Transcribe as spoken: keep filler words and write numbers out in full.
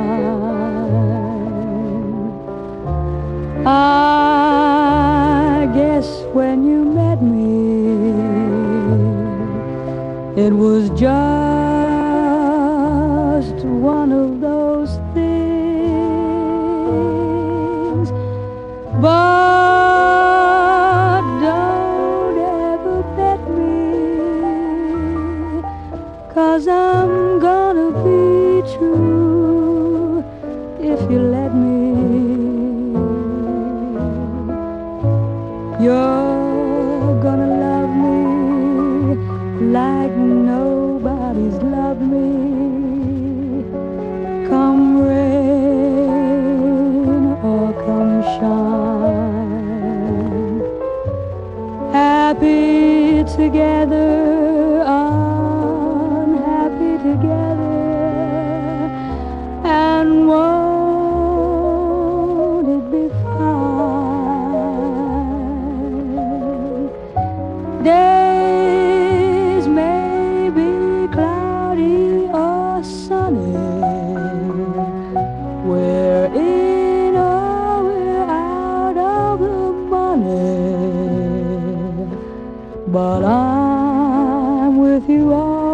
I guess when you met me, it was just one of those things. But don't ever bet me, 'cause I'm gonna be true if you let me. You're gonna love me like nobody's loved me. Come rain or come shine, happy together, unhappy together, and won't it be fine? Days may be cloudy or sunny, we're in or we're out of the money, but I'm with you all